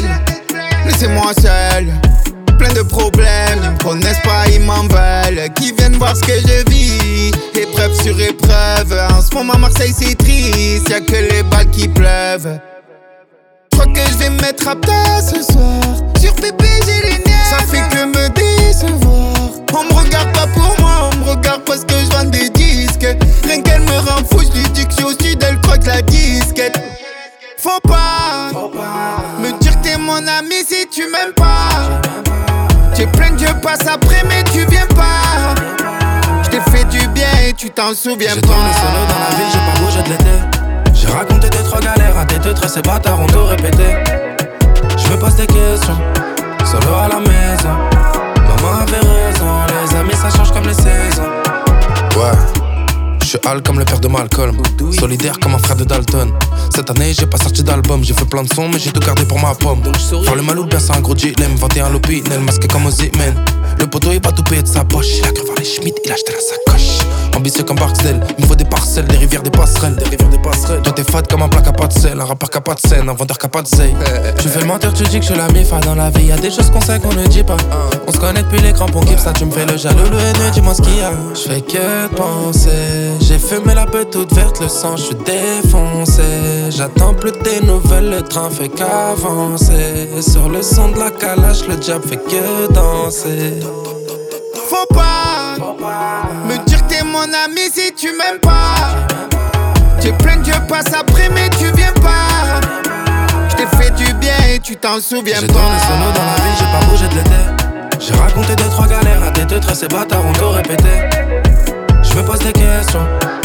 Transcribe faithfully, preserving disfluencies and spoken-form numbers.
pleine. Laissez-moi seul, plein de problèmes. Ils me connaissent pas, ils m'en veulent. Qui viennent voir ce que je vis, épreuve sur épreuve. En ce moment Marseille c'est triste, y'a que les balles qui pleuvent. J'crois que je vais me mettre à plat ce soir. Sur pépé j'ai les nerfs, ça fait que me décevoir. On me regarde pas pour moi, on me regarde parce que je vends des disques. Rien qu'elle me rend fou, je lui dis que je suis au sud, elle croit que la disquette. Faut pas, Faut pas me dire que t'es mon ami si tu m'aimes pas. J'ai plein de jeux, passe après mais tu viens pas. J't'ai fait du bien et tu t'en souviens j'ai pas. J'ai tourné solo dans la ville, j'ai pas bougé de l'été. J'ai raconté des trois galères à des deux traits, ces bâtards ont tout répété. Je me pose des questions, solo à la maison. Maman avait raison, les amis ça change comme les saisons. Ouais, je suis Al comme le père de Malcolm, solidaire comme un frère de Dalton. Cette année j'ai pas sorti d'album, j'ai fait plein de sons mais j'ai tout gardé pour ma pomme. Faire le malou bien c'est un gros dilemme, vingt et un l'opinel, masqué comme Ozzy-Man. Le poteau il va tout payer de sa poche, il a cru voir les Schmitt, il a acheté la sacoche. Ambitieux comme Barksdale, il me faut des parcelles, des rivières, des passerelles, des rivières, des passerelles. Toi t'es fade comme un plat qui a pas de sel, un rappeur qui a pas de scène, un vendeur qui a pas de zeille. Tu fais mentir, tu dis que je suis la mifa dans la vie, y'a des choses qu'on sait qu'on ne dit pas. On se connaît depuis les crampons, on kiffe ça, tu me fais le jaloux, le haineux, dis-moi ce qu'il y a. Je fais que penser, j'ai fumé la peur toute verte, le sang, je suis défoncé. J'attends plus tes nouvelles, le train fait qu'avancer. Sur le son de la calache, le diable fait que danser. Faut pas, Faut pas me dire que t'es mon ami si tu m'aimes pas. J'ai plein de jeux, passe après mais tu viens pas. J't'ai fait du bien et tu t'en souviens j'ai pas. J'ai tourné solo dans la ville, j'ai pas bougé de l'été. J'ai raconté deux trois galères à des deux traits, ces bâtards ont tout répété. Je me pose des questions,